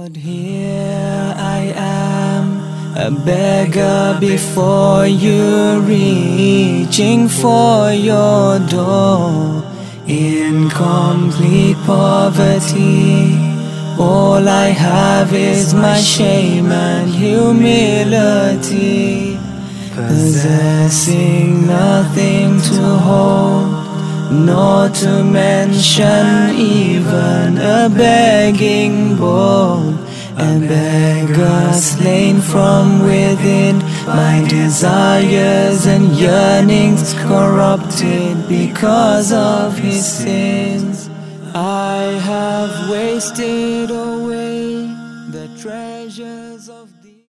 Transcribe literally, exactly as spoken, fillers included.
Lord, here I am, a beggar before you, reaching for your door, in complete poverty. All I have is my shame and humility, possessing nothing to hold, nor to mention even a begging bowl. A beggar slain from within, my desires and yearnings corrupted because of his sins. I have wasted away the treasures